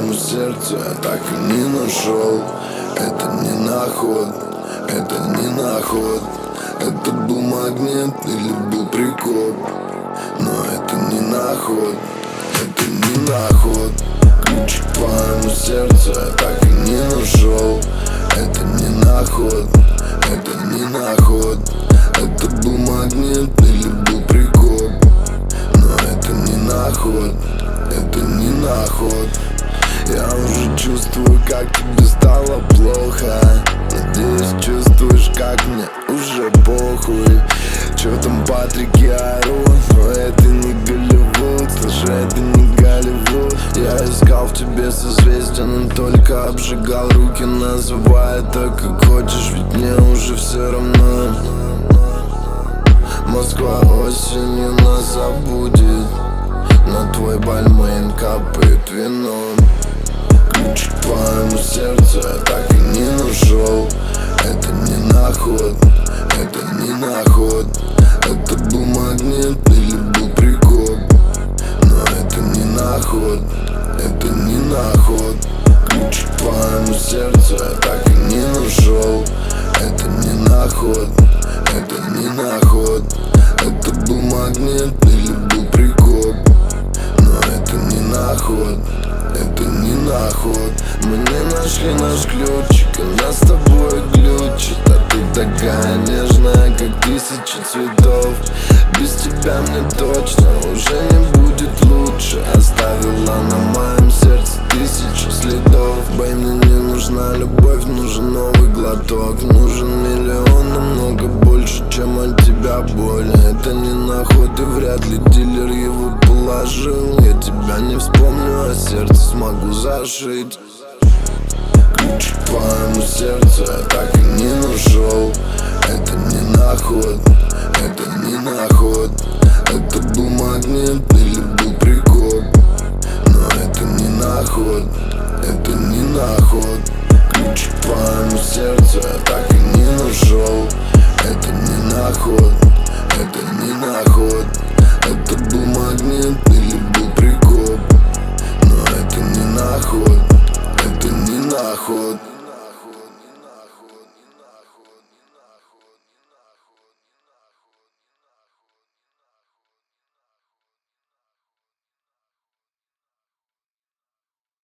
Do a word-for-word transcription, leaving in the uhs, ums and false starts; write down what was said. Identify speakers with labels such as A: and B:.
A: твоему сердцу я так и не нашел. Это не наход, это не наход. Это был магнит или был прикоп, но это не наход, это не наход. Ключ к твоему сердцу я так и не нашел. Это не наход, это не наход. Это был магнит или был прикоп, но это не наход, это не наход. Я уже чувствую, как тебе стало плохо. Надеюсь, чувствуешь, как мне уже похуй. Чё там Патрик и орут, но это не Голливуд, слушай, это не Голливуд. Я искал в тебе созвездия, но только обжигал руки, называй это как хочешь, ведь мне уже все равно. Москва осенью нас забудет, на твой бальмейн капает вино. Ключ к твоему сердцу я так и не нашел. Это не наход, это не наход. Это был магнит или был прикоп, но это не наход, это не наход. Ключ к твоему сердцу я так и не нашел. Это не наход, это не наход. Это был магнит или был прикоп, но это не наход, это не наход. Мы не нашли наш ключик, и нас с тобой глючит. А ты такая нежная, как тысячи цветов. Без тебя мне точно уже не будет лучше. Оставила на моем сердце тысячу следов. Бэй, мне не нужна любовь, нужен новый глоток. Нужен миллион, намного больше, чем от тебя боль. Это не наход, и вряд ли дилер его положил. Я тебя не вспомню, а сердце смогу зашить. Ключ к твоему сердцу я так и не нашел. Это не наход, это не наход. Это был магнит или был прикоп,